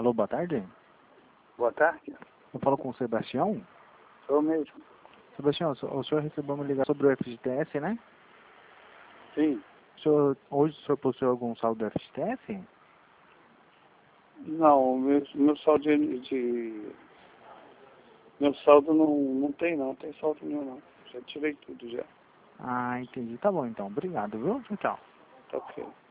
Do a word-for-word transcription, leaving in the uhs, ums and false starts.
Alô, boa tarde. Boa tarde. Eu falo com o Sebastião. Sou mesmo. Sebastião, o senhor recebeu uma ligação sobre o F G T S, né? Sim. O senhor, hoje o senhor possui algum saldo do F G T S? Não, meu, meu saldo de, de... Meu saldo não, não tem não, tem saldo nenhum não. Já tirei tudo já. Ah, entendi. Tá bom então. Obrigado, viu? Tchau, tchau. Tá ok.